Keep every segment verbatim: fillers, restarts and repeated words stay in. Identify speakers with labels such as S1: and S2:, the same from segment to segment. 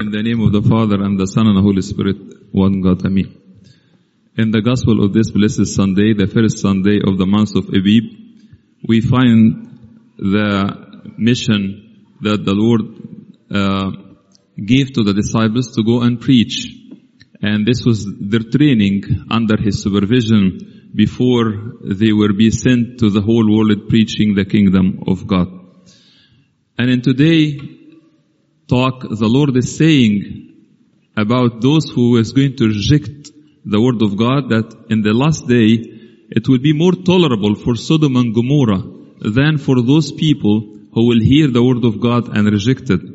S1: In the name of the Father, and the Son, and the Holy Spirit, one God, Amen. In the Gospel of this blessed Sunday, the first Sunday of the month of Abib, we find the mission that the Lord uh, gave to the disciples to go and preach. And this was their training under His supervision before they were be sent to the whole world preaching the kingdom of God. And in today's talk, the Lord is saying about those who is going to reject the word of God, that in the last day, it will be more tolerable for Sodom and Gomorrah than for those people who will hear the word of God and reject it.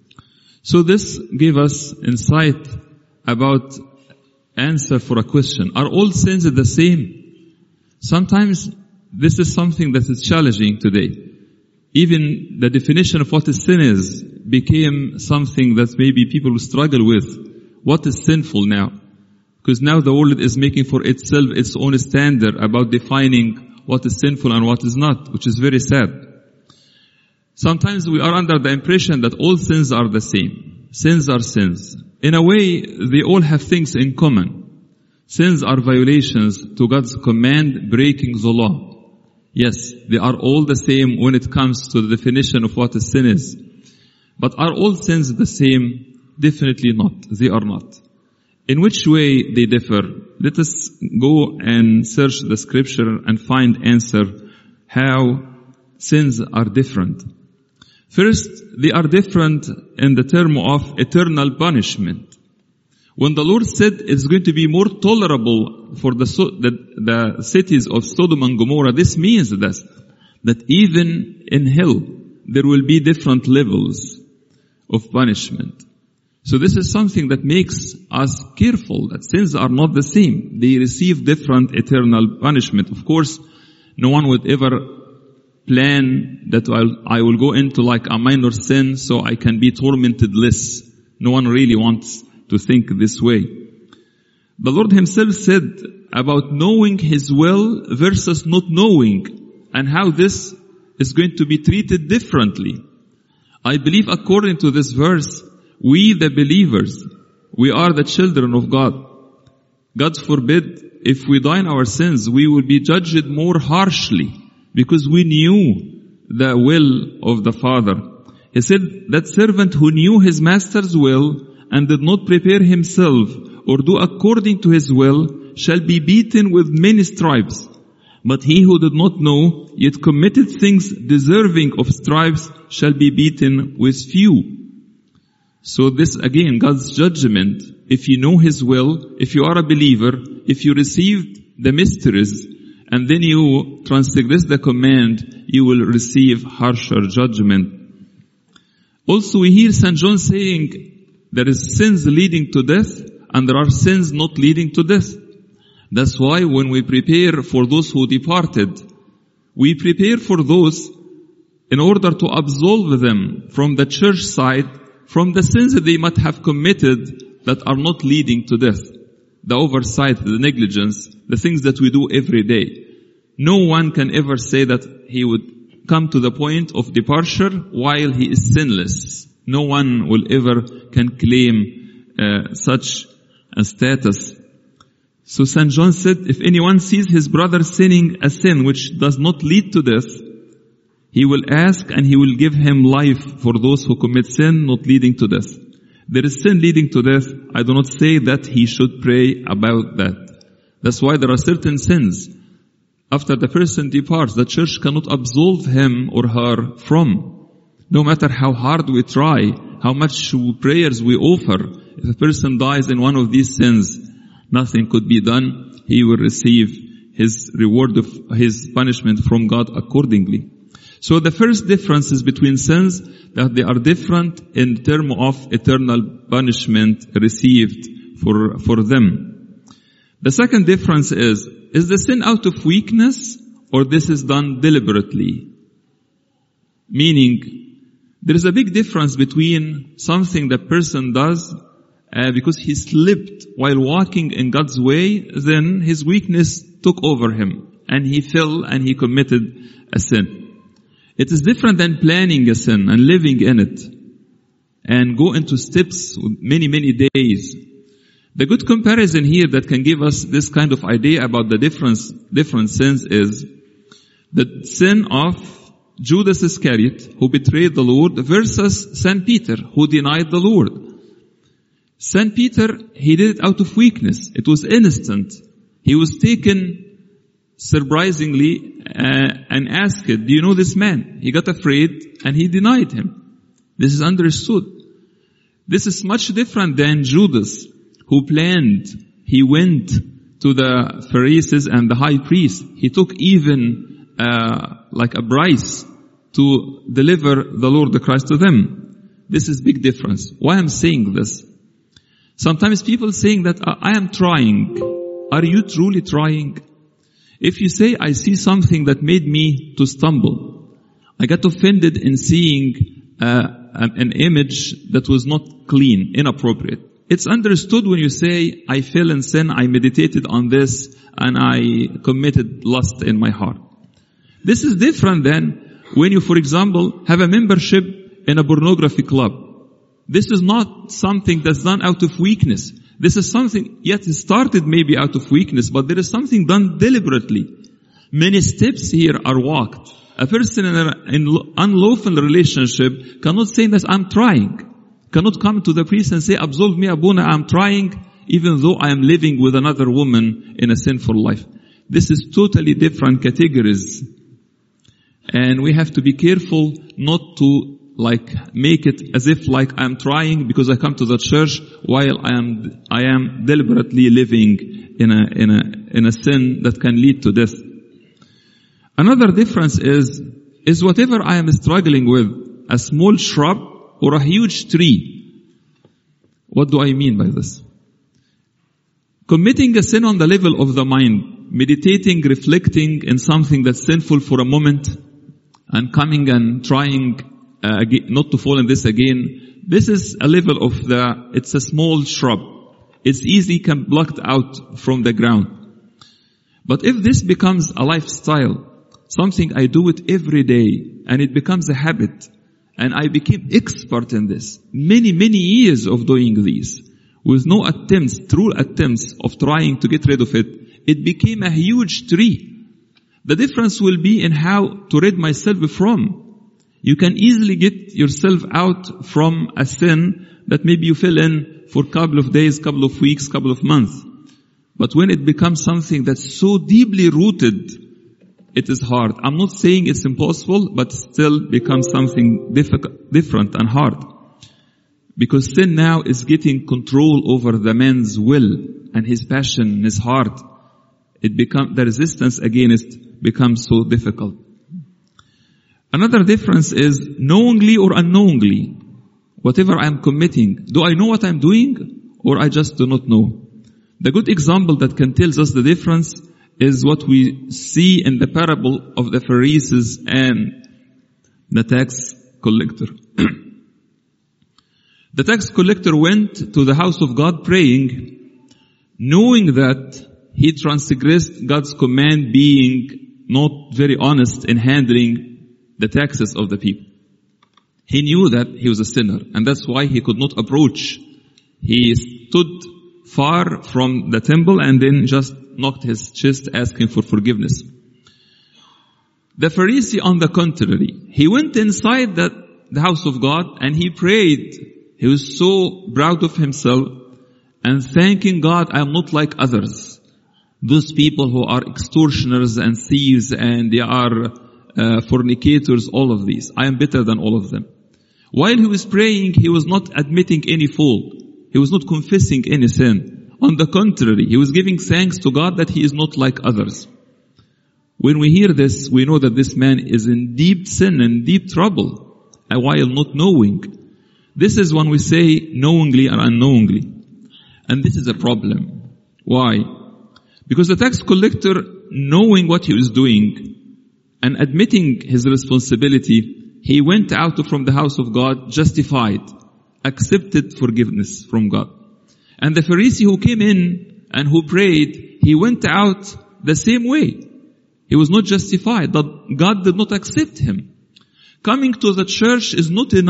S1: So this gave us insight about answer for a question. Are all sins the same? Sometimes this is something that is challenging today. Even the definition of what a sin is became something that maybe people struggle with. What is sinful now? Because now the world is making for itself its own standard about defining what is sinful and what is not, which is very sad. Sometimes we are under the impression that all sins are the same. Sins are sins. In a way, they all have things in common. Sins are violations to God's command, breaking the law. Yes, they are all the same when it comes to the definition of what a sin is. But are all sins the same? Definitely not. They are not. In which way they differ? Let us go and search the scripture and find answer how sins are different. First, they are different in the term of eternal punishment. When the Lord said it's going to be more tolerable for the, the, the cities of Sodom and Gomorrah, this means that, that even in hell, there will be different levels of punishment. So this is something that makes us careful that sins are not the same. They receive different eternal punishment. Of course, no one would ever plan that I'll, I will go into like a minor sin so I can be tormented less. No one really wants to think this way. The Lord Himself said about knowing His will versus not knowing, and how this is going to be treated differently. I believe according to this verse, we the believers, we are the children of God. God forbid, if we die in our sins, we will be judged more harshly because we knew the will of the Father. He said that servant who knew his master's will and did not prepare himself or do according to his will shall be beaten with many stripes. But he who did not know, yet committed things deserving of stripes, shall be beaten with few. So this again, God's judgment. If you know His will, if you are a believer, if you received the mysteries, and then you transgress the command, you will receive harsher judgment. Also we hear Saint John saying, there is sins leading to death, and there are sins not leading to death. That's why when we prepare for those who departed, we prepare for those in order to absolve them from the church side, from the sins that they might have committed that are not leading to death. The oversight, the negligence, the things that we do every day. No one can ever say that he would come to the point of departure while he is sinless. No one will ever can claim uh, such a status. So Saint John said, if anyone sees his brother sinning a sin which does not lead to death, he will ask and he will give him life for those who commit sin not leading to death. There is sin leading to death. I do not say that he should pray about that. That's why there are certain sins. After the person departs, the church cannot absolve him or her from. No matter how hard we try, how much prayers we offer, if a person dies in one of these sins, nothing could be done. He will receive his reward of his punishment from God accordingly. So the first difference is between sins, that they are different in terms of eternal punishment received for, for them. The second difference is, is the sin out of weakness or this is done deliberately? Meaning, there is a big difference between something the person does uh, because he slipped while walking in God's way, then his weakness took over him and he fell and he committed a sin. It is different than planning a sin and living in it. and go into steps with many, many days. The good comparison here that can give us this kind of idea about the difference, different sins is the sin of Judas Iscariot, who betrayed the Lord, versus Saint Peter, who denied the Lord. Saint Peter, he did it out of weakness. It was instant. He was taken surprisingly uh, and asked, do you know this man? He got afraid and he denied him. This is understood. This is much different than Judas, who planned. He went to the Pharisees and the high priest. He took even uh, like a price to deliver the Lord the Christ to them. This is big difference. Why I'm saying this? Sometimes people saying that I am trying. Are you truly trying? If you say, I see something that made me to stumble. I got offended in seeing uh, an, an image that was not clean, inappropriate. It's understood when you say, I fell in sin, I meditated on this, and I committed lust in my heart. This is different than when you, for example, have a membership in a pornography club. This is not something that's done out of weakness. This is something, yet it started maybe out of weakness, but there is something done deliberately. Many steps here are walked. A person in an unlawful relationship cannot say that I'm trying. Cannot come to the priest and say, absolve me, Abuna, I'm trying, even though I am living with another woman in a sinful life. This is totally different categories. And we have to be careful not to like make it as if like I'm trying because I come to the church while I am I am deliberately living in a in a in a sin that can lead to death. Another difference is is whatever I am struggling with, a small shrub or a huge tree. What do I mean by this? Committing a sin on the level of the mind, meditating, reflecting in something that's sinful for a moment, and coming and trying uh, again, not to fall in this again. This is a level of the, it's a small shrub. It's easily can plucked out from the ground. But if this becomes a lifestyle, something I do it every day, and it becomes a habit, and I became expert in this, many, many years of doing this, with no attempts, true attempts of trying to get rid of it, it became a huge tree. The difference will be in how to rid myself from. You can easily get yourself out from a sin that maybe you fell in for a couple of days, couple of weeks, couple of months. But when it becomes something that's so deeply rooted, it is hard. I'm not saying it's impossible, but still becomes something difficult, different and hard. Because sin now is getting control over the man's will and his passion, his heart. It become, the resistance against becomes so difficult. Another difference is knowingly or unknowingly. Whatever I'm committing, do I know what I'm doing or I just do not know? The good example that can tell us the difference is what we see in the parable of the Pharisees and the tax collector. The tax collector went to the house of God praying, knowing that he transgressed God's command, being not very honest in handling the taxes of the people. He knew that he was a sinner, and that's why he could not approach. He stood far from the temple and then just knocked his chest asking for forgiveness. The Pharisee, on the contrary, he went inside the, the house of God and he prayed. He was so proud of himself and thanking God, I am not like others. Those people who are extortioners and thieves and they are uh, fornicators, all of these. I am better than all of them. While he was praying, he was not admitting any fault. He was not confessing any sin. On the contrary, he was giving thanks to God that he is not like others. When we hear this, we know that this man is in deep sin and deep trouble, while not knowing. This is when we say knowingly or unknowingly. And this is a problem. Why? Because the tax collector, knowing what he was doing and admitting his responsibility, he went out from the house of God justified, accepted forgiveness from God. And the Pharisee who came in and who prayed, he went out the same way. He was not justified, but God did not accept him. Coming to the church is not enough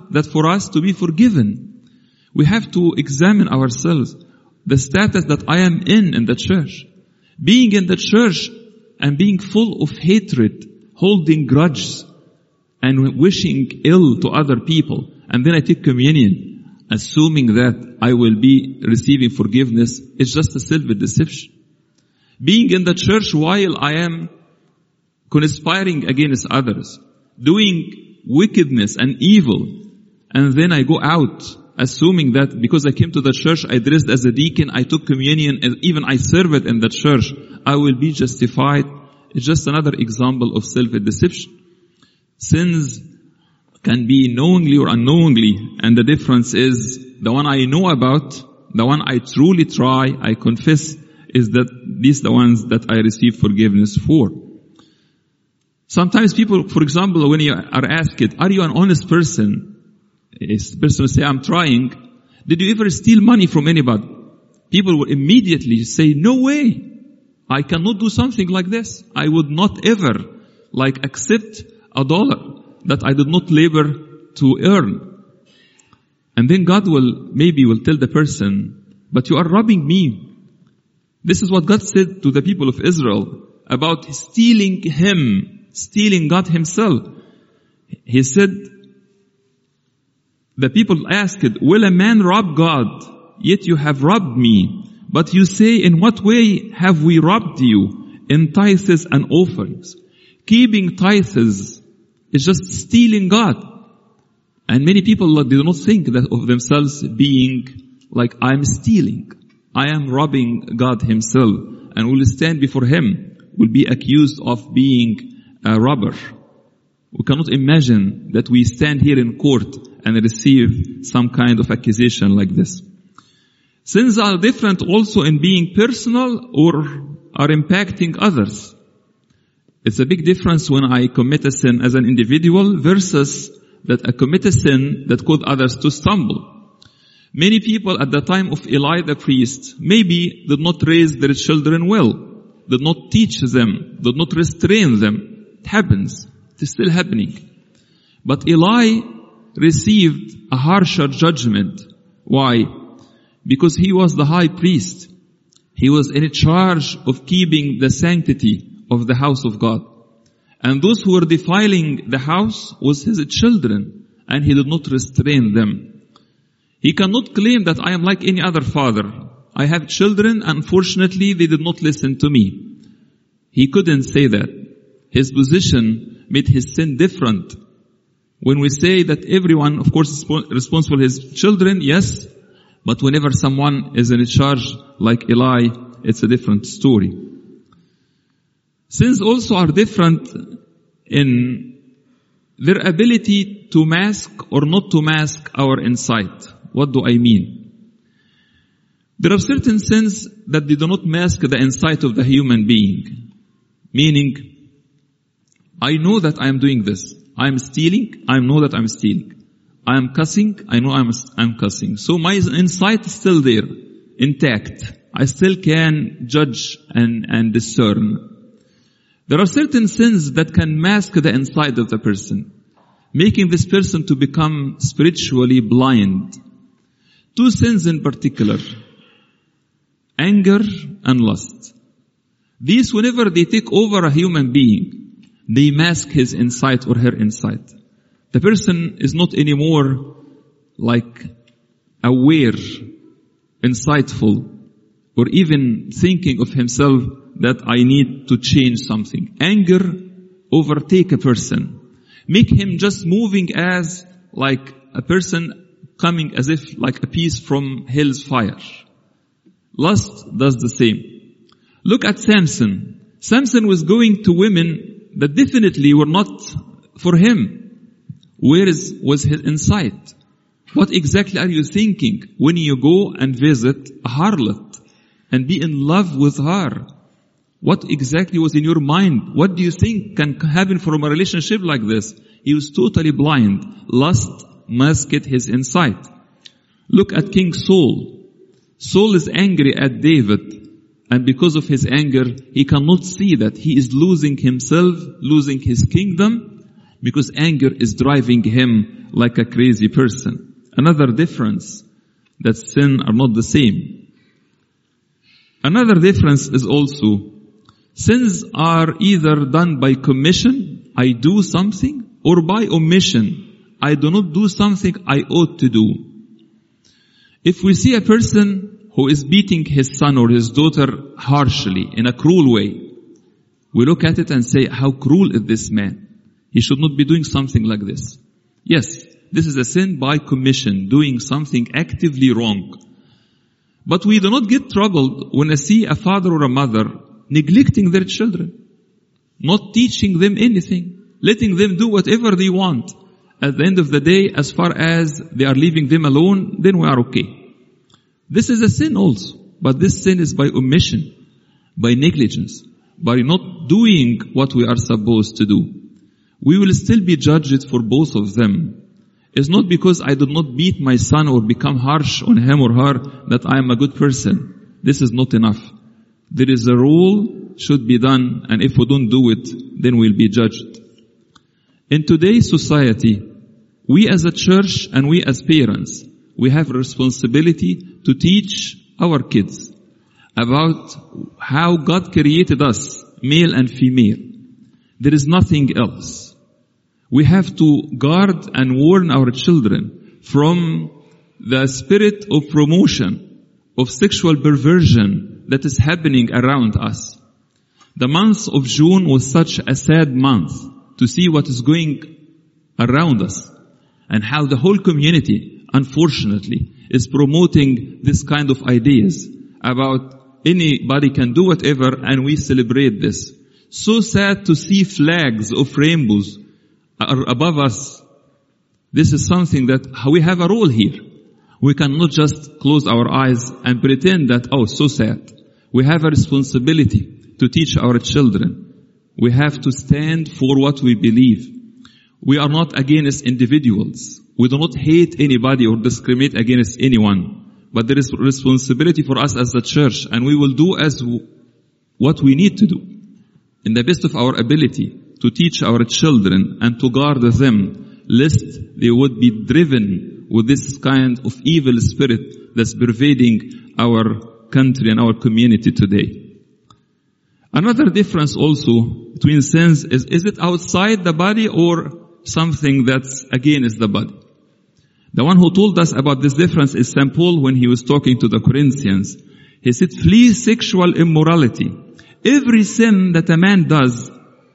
S1: that for us to be forgiven, we have to examine ourselves, the status that I am in in the church. Being in the church and being full of hatred, holding grudges, and wishing ill to other people, and then I take communion, assuming that I will be receiving forgiveness, is just a self-deception. Being in the church while I am conspiring against others, doing wickedness and evil, and then I go out assuming that because I came to the church, I dressed as a deacon, I took communion, and even I served in the church, I will be justified. It's just another example of self-deception. Sins can be knowingly or unknowingly, and the difference is the one I know about, the one I truly try, I confess, is that these are the ones that I receive forgiveness for. Sometimes people, for example, when you are asked, are you an honest person? A person will say, I'm trying. Did you ever steal money from anybody? People will immediately say, no way. I cannot do something like this. I would not ever, like, accept a dollar that I did not labor to earn. And then God will, maybe will tell the person, but you are robbing me. This is what God said to the people of Israel about stealing Him, stealing God Himself. He said, the people asked, will a man rob God? Yet you have robbed me. But you say, in what way have we robbed you? In tithes and offerings. Keeping tithes is just stealing God. And many people do not think that of themselves being like, I'm stealing. I am robbing God Himself. And will stand before Him, will be accused of being a robber. We cannot imagine that we stand here in court and receive some kind of accusation like this. Sins are different also in being personal or are impacting others. It's a big difference when I commit a sin as an individual versus that I commit a sin that caused others to stumble. Many people at the time of Eli the priest maybe did not raise their children well, did not teach them, did not restrain them. It happens. It is still happening. But Eli received a harsher judgment. Why? Because he was the high priest. He was in charge of keeping the sanctity of the house of God. And those who were defiling the house was his children, and he did not restrain them. He cannot claim that I am like any other father. I have children, unfortunately they did not listen to me. He couldn't say that. His position made his sin different. When we say that everyone, of course, is responsible for his children, yes, but whenever someone is in charge like Eli, it's a different story. Sins also are different in their ability to mask or not to mask our insight. What do I mean? There are certain sins that they do not mask the insight of the human being. Meaning, I know that I am doing this. I am stealing. I know that I am stealing. I am cussing. I know I am I'm cussing. So my insight is still there, intact. I still can judge and, and discern. There are certain sins that can mask the inside of the person, making this person to become spiritually blind. Two sins in particular, anger and lust. These, whenever they take over a human being, they mask his insight or her insight. The person is not anymore like aware, insightful, or even thinking of himself that I need to change something. Anger overtake a person. Make him just moving as like a person coming as if like a piece from hell's fire. Lust does the same. Look at Samson. Samson was going to women that definitely were not for him. Where is, was his insight? What exactly are you thinking when you go and visit a harlot and be in love with her? What exactly was in your mind? What do you think can happen from a relationship like this? He was totally blind. Lust masked his insight. Look at King Saul. Saul is angry at David, and because of his anger, he cannot see that he is losing himself, losing his kingdom, because anger is driving him like a crazy person. Another difference, that sin are not the same. Another difference is also, sins are either done by commission, I do something, or by omission, I do not do something I ought to do. If we see a person who is beating his son or his daughter harshly, in a cruel way, we look at it and say, how cruel is this man? He should not be doing something like this. Yes, this is a sin by commission, doing something actively wrong. But we do not get troubled when I see a father or a mother neglecting their children, not teaching them anything, letting them do whatever they want. At the end of the day, as far as they are leaving them alone, then we are okay. This is a sin also, but this sin is by omission, by negligence, by not doing what we are supposed to do. We will still be judged for both of them. It's not because I did not beat my son or become harsh on him or her that I am a good person. This is not enough. There is a rule should be done, and if we don't do it, then we'll be judged. In today's society, we as a church and we as parents, we have a responsibility to teach our kids about how God created us, male and female. There is nothing else. We have to guard and warn our children from the spirit of promotion, of sexual perversion that is happening around us. The month of June was such a sad month to see what is going around us and how the whole community, unfortunately, is promoting this kind of ideas about anybody can do whatever and we celebrate this. So sad to see flags of rainbows are above us. This is something that we have a role here. We cannot just close our eyes and pretend that, oh, so sad. We have a responsibility to teach our children. We have to stand for what we believe. We are not against individuals. We do not hate anybody or discriminate against anyone. But there is responsibility for us as a church, and we will do as w- what we need to do in the best of our ability to teach our children and to guard them, lest they would be driven with this kind of evil spirit that's pervading our country and our community today. Another difference also between sins is, is it outside the body or something that's against the body? The one who told us about this difference is Saint Paul when he was talking to the Corinthians. He said, flee sexual immorality. Every sin that a man does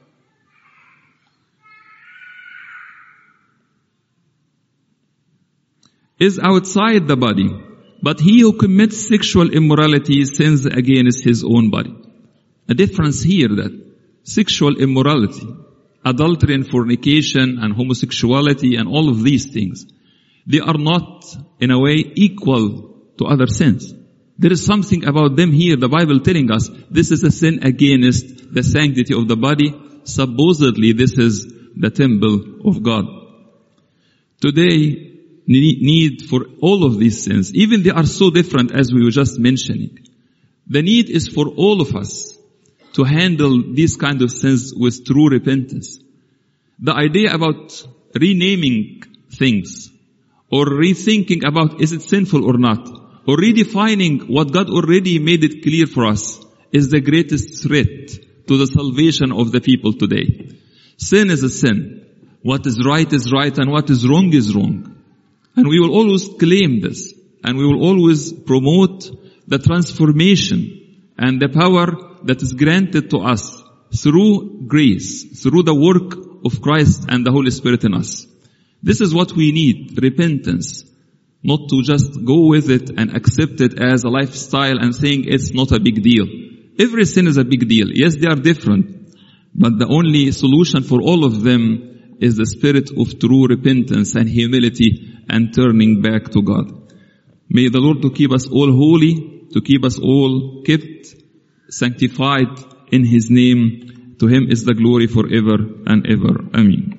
S1: is outside the body, but he who commits sexual immorality sins against his own body. A difference here that sexual immorality, adultery and fornication and homosexuality and all of these things, they are not in a way equal to other sins. There is something about them here, the Bible telling us this is a sin against the sanctity of the body. Supposedly this is the temple of God. Today, need for all of these sins, even they are so different as we were just mentioning. The need is for all of us to handle these kind of sins with true repentance. The idea about renaming things or rethinking about is it sinful or not, or redefining what God already made it clear for us is the greatest threat to the salvation of the people today. Sin is a sin. What is right is right and what is wrong is wrong. And we will always claim this, and we will always promote the transformation and the power that is granted to us through grace, through the work of Christ and the Holy Spirit in us. This is what we need, repentance, not to just go with it and accept it as a lifestyle and saying it's not a big deal. Every sin is a big deal. Yes, they are different, but the only solution for all of them is the spirit of true repentance and humility and turning back to God. May the Lord to keep us all holy, to keep us all kept, sanctified in His name. To Him is the glory forever and ever. Amen.